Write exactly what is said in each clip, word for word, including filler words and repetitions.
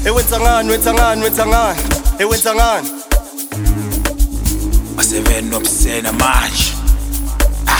ewenza ngani wenza ngani wenza ngani ewenza ngani Seven obscene manje. Ah.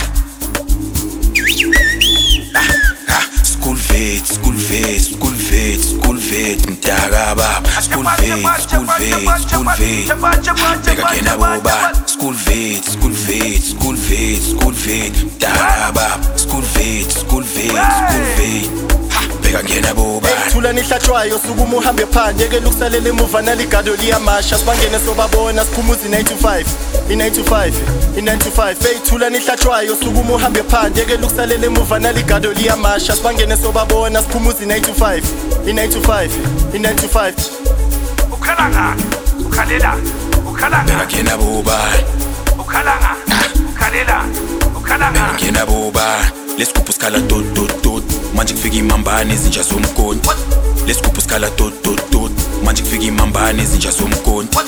Ah. Ah. School vet, school vet, school vet, school vet, mtaka baba. School vet, school vet, school vet. Beka kena boba. School vet, school vet, school vet, school vet, mtaka baba. School vet, school vet, school vet. Beka kena boba. Thula nihlatshwayo sukuma uhambe phandle yeke lukusalela emuva naligado liyamasha sibangene sobabona siphumuza i-nine to five i-nine to five i-nine to five hey thula nihlatshwayo sukuma uhambe phandle yeke lukusalela emuva naligado liyamasha sibangene sobabona siphumuza i-nine to five i-nine to five i-nine to five ukhala ngani ukhalela ukhala ngani Beka kena boba. ukhala ngani ukhalela ukhala Beka ngani kena boba. Lesigubhu sikhala tot tot tot manje kufika imambane ezinja zomkonti. Lesigubhu sikhala tot tot tot manje kufika imambane ezinja zomkonti.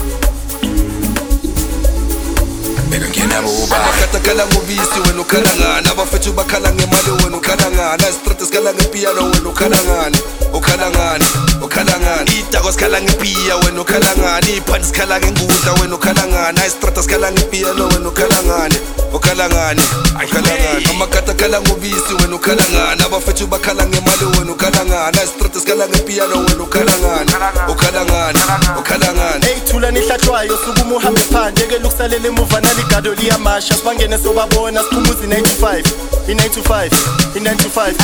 Beka kena boba. Abakatakala ngobisi wena ukhala ngani abafethu bakhala ngemali wena ukhala ngani istrate sikhala ngepiano wena ukhala ngani ukhala ngani ukhala ngani itako sikhala ngepiya wena ukhala ngani iphansi sikhala ngengudla wena ukhala ngani istrate sikhala ngepiano wena ukhala ngani ukhala ngani ukhala ngani abakatakala ngobisi wena ukhala ngani abafethu bakhala ngemali wena ukhala ngani istrate sikhala ngepiano wena ukhala ngani ukhala ngani ukhala ngani hey thula nihlatshwayo sukuma uhambe phandle yeke lukusalela emuva naligado liyamasha sibangene sobabona siphumuza i-nine to five i-nine to five i-nine to five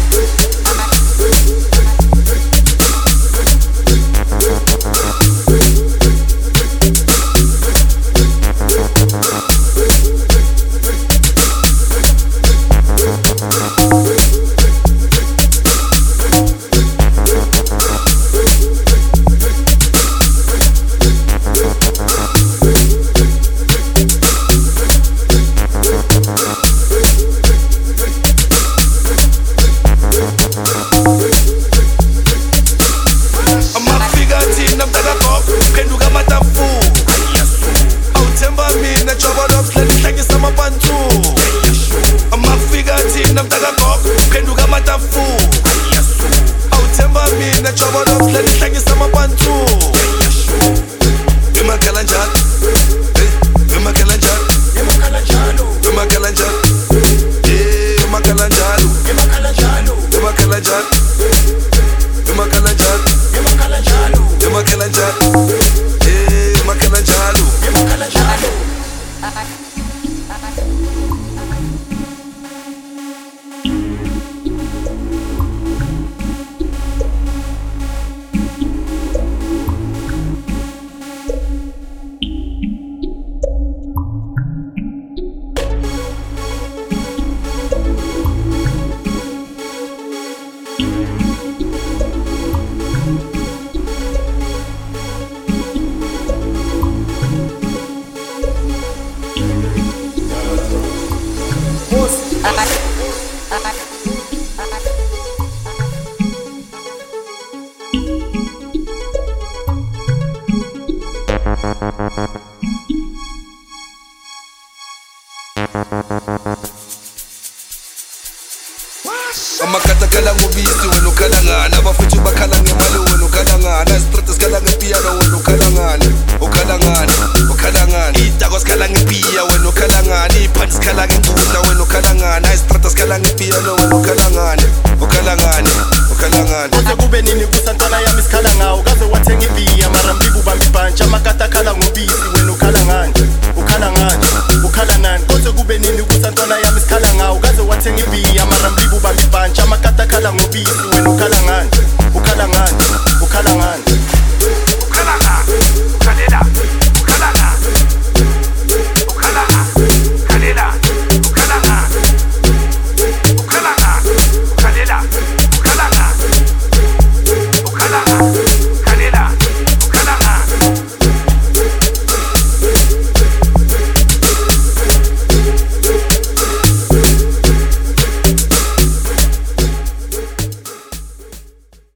Amakatakala ngobisi wena ukhala ngani abafethu bakhala ngemali wena ukhala ngani istrate sikhala ngepiano wena ukhala ngani ukhala ngani ukhala ngani itako sikhala ngepiya wena ukhala ngani iphansi sikhala ngengudla wena ukhala ngani istrate sikhala ngepiano wena ukhala ngani